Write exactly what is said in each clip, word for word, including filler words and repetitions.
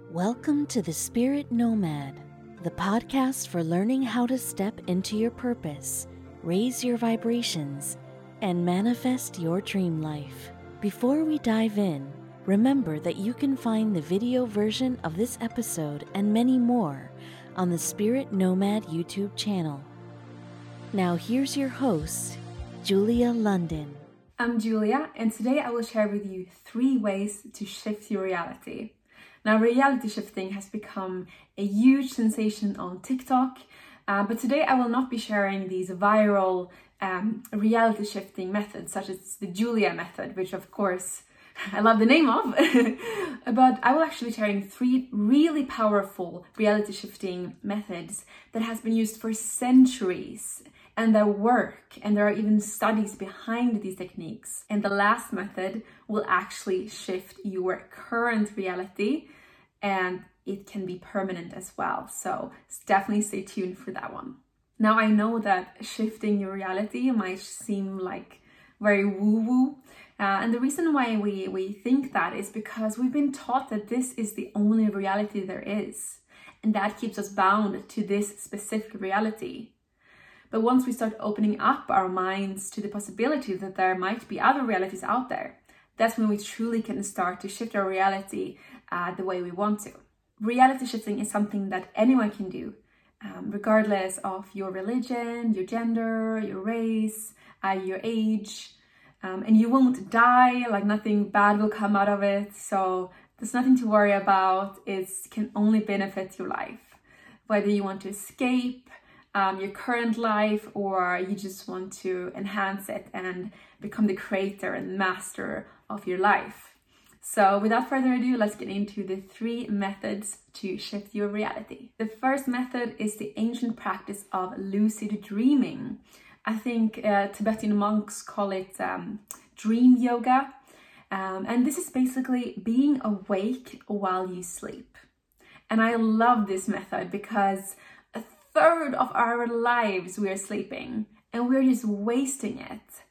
Welcome to The Spirit Nomad, the podcast for learning how to step into your purpose, raise your vibrations, and manifest your dream life. Before we dive in, remember that you can find the video version of this episode and many more on the Spirit Nomad YouTube channel. Now here's your host, Julia London. I'm Julia, and today I will share with you three ways to shift your reality. Now, reality shifting has become a huge sensation on TikTok, uh, but today I will not be sharing these viral um, reality shifting methods, such as the Julia method, which of course I love the name of, but I will actually be sharing three really powerful reality shifting methods that has been used for centuries, and their work, and there are even studies behind these techniques. And the last method will actually shift your current reality, and it can be permanent as well. So definitely stay tuned for that one. Now, I know that shifting your reality might seem like very woo-woo. Uh, and the reason why we, we think that is because we've been taught that this is the only reality there is. And that keeps us bound to this specific reality. But once we start opening up our minds to the possibility that there might be other realities out there, that's when we truly can start to shift our reality uh, the way we want to. Reality shifting is something that anyone can do, um, regardless of your religion, your gender, your race, uh, your age. Um, and you won't die, like nothing bad will come out of it. So there's nothing to worry about. It can only benefit your life. Whether you want to escape Um, your current life, or you just want to enhance it and become the creator and master of your life. So without further ado, let's get into the three methods to shift your reality. The first method is the ancient practice of lucid dreaming. I think uh, Tibetan monks call it um, dream yoga. Um, and this is basically being awake while you sleep. And I love this method because third of our lives we are sleeping and we're just wasting it.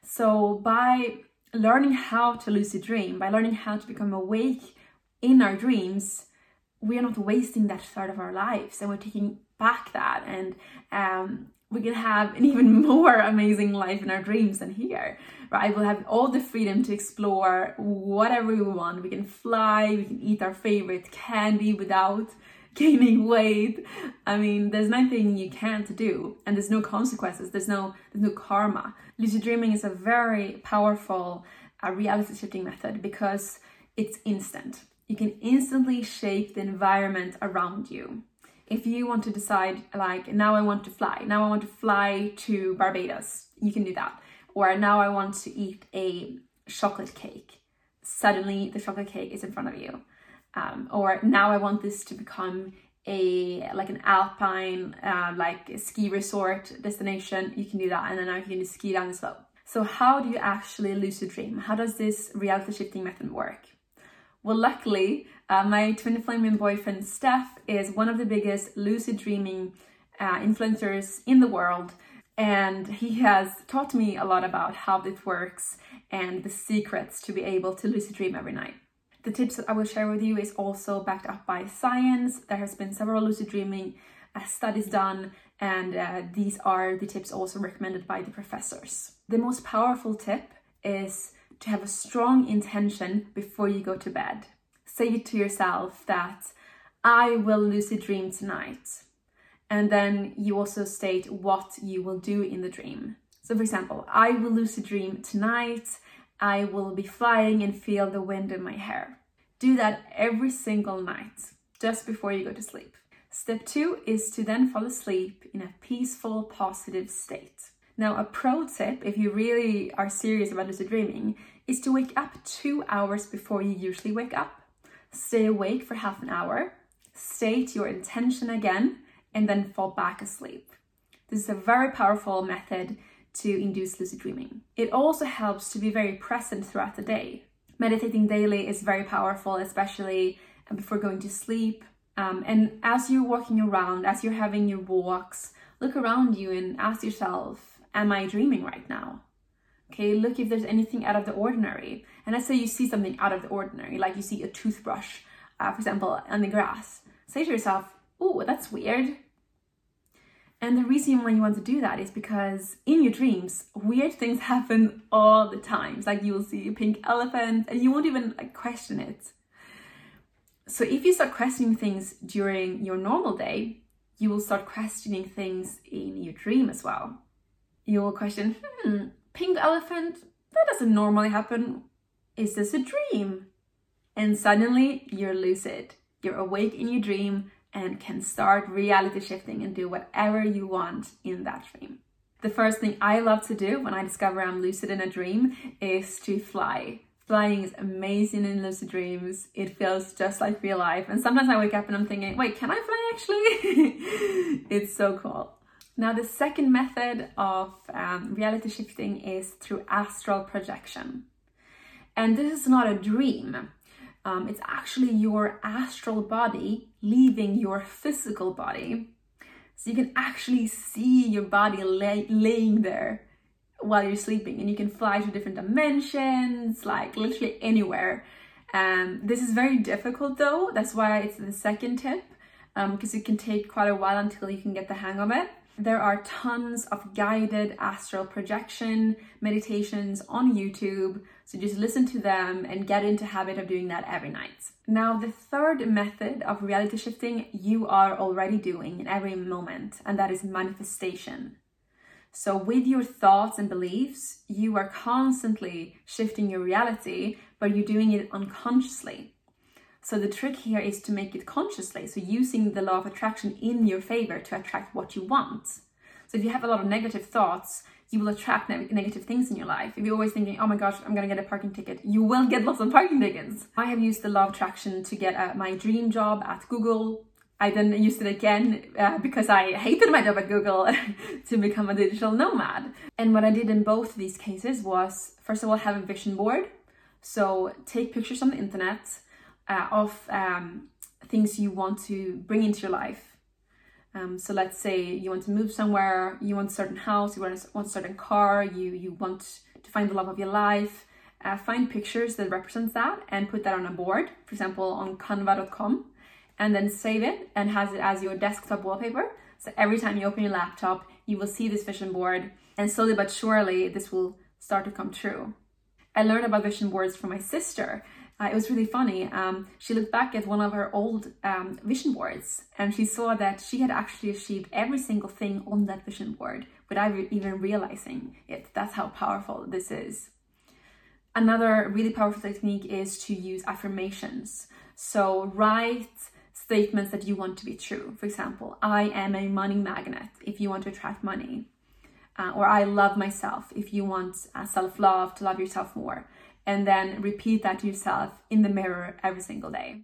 So by learning how to lucid dream, by learning how to become awake in our dreams, we are not wasting that third of our lives, and we're taking back that, and um, we can have an even more amazing life in our dreams than here, right? We'll have all the freedom to explore whatever we want. We can fly, we can eat our favorite candy without gaining weight. I mean, there's nothing you can't do, and there's no consequences. There's no there's no karma. Lucid dreaming is a very powerful uh, reality shifting method because it's instant. You can instantly shape the environment around you. If you want to decide, like, now I want to fly, now I want to fly to Barbados, you can do that. Or now I want to eat a chocolate cake. Suddenly the chocolate cake is in front of you. Um, or now I want this to become a like an alpine uh, like a ski resort destination. You can do that, and then now you can just ski down the slope. So how do you actually lucid dream? How does this reality shifting method work? Well, luckily, uh, my twin flaming boyfriend Steph is one of the biggest lucid dreaming uh, influencers in the world, and he has taught me a lot about how this works and the secrets to be able to lucid dream every night. The tips that I will share with you is also backed up by science. There has been several lucid dreaming uh, studies done, and uh, these are the tips also recommended by the professors. The most powerful tip is to have a strong intention before you go to bed. Say to yourself that I will lucid dream tonight. And then you also state what you will do in the dream. So for example, I will lucid dream tonight. I will be flying and feel the wind in my hair. Do that every single night, just before you go to sleep. Step two is to then fall asleep in a peaceful, positive state. Now, a pro tip, if you really are serious about lucid dreaming, is to wake up two hours before you usually wake up. Stay awake for half an hour, state your intention again, and then fall back asleep. This is a very powerful method to induce lucid dreaming. It also helps to be very present throughout the day. Meditating daily is very powerful, especially before going to sleep. Um, and as you're walking around, as you're having your walks, look around you and ask yourself, am I dreaming right now? Okay, look if there's anything out of the ordinary. And let's say you see something out of the ordinary, like you see a toothbrush uh, for example, on the grass. Say to yourself, oh, that's weird. And the reason why you want to do that is because in your dreams, weird things happen all the time. It's like you will see a pink elephant and you won't even like question it. So if you start questioning things during your normal day, you will start questioning things in your dream as well. You will question, hmm, pink elephant, that doesn't normally happen. Is this a dream? And suddenly you're lucid. You're awake in your dream and can start reality shifting and do whatever you want in that dream. The first thing I love to do when I discover I'm lucid in a dream is to fly. Flying is amazing in lucid dreams. It feels just like real life. And sometimes I wake up and I'm thinking, wait, can I fly actually? It's so cool. Now, the second method of um, reality shifting is through astral projection. And this is not a dream. Um, it's actually your astral body leaving your physical body. So you can actually see your body lay, laying there while you're sleeping, and you can fly to different dimensions, like literally anywhere. Um, this is very difficult though. That's why it's the second tip, because um, it can take quite a while until you can get the hang of it. There are tons of guided astral projection meditations on YouTube. So just listen to them and get into habit of doing that every night. Now, the third method of reality shifting you are already doing in every moment, and that is manifestation. So with your thoughts and beliefs, you are constantly shifting your reality, but you're doing it unconsciously. So the trick here is to make it consciously. So using the law of attraction in your favor to attract what you want. So if you have a lot of negative thoughts, you will attract ne- negative things in your life. If you're always thinking, oh my gosh, I'm going to get a parking ticket, you will get lots of parking tickets. I have used the law of attraction to get uh, my dream job at Google. I then used it again uh, because I hated my job at Google to become a digital nomad. And what I did in both of these cases was, first of all, have a vision board. So take pictures on the internet uh, of um, things you want to bring into your life. Um, so let's say you want to move somewhere, you want a certain house, you want a, want a certain car, you, you want to find the love of your life. Uh, find pictures that represents that and put that on a board, for example, on canva dot com. And then save it and has it as your desktop wallpaper. So every time you open your laptop, you will see this vision board, and slowly but surely, this will start to come true. I learned about vision boards from my sister. Uh, it was really funny. Um, she looked back at one of her old um, vision boards, and she saw that she had actually achieved every single thing on that vision board without even realizing it. That's how powerful this is. Another really powerful technique is to use affirmations. So write statements that you want to be true. For example, I am a money magnet if you want to attract money. Uh, or I love myself if you want uh, self-love, to love yourself more. And then repeat that to yourself in the mirror every single day.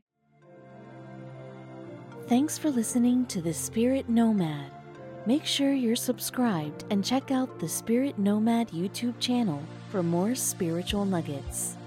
Thanks for listening to The Spirit Nomad. Make sure you're subscribed and check out the Spirit Nomad YouTube channel for more spiritual nuggets.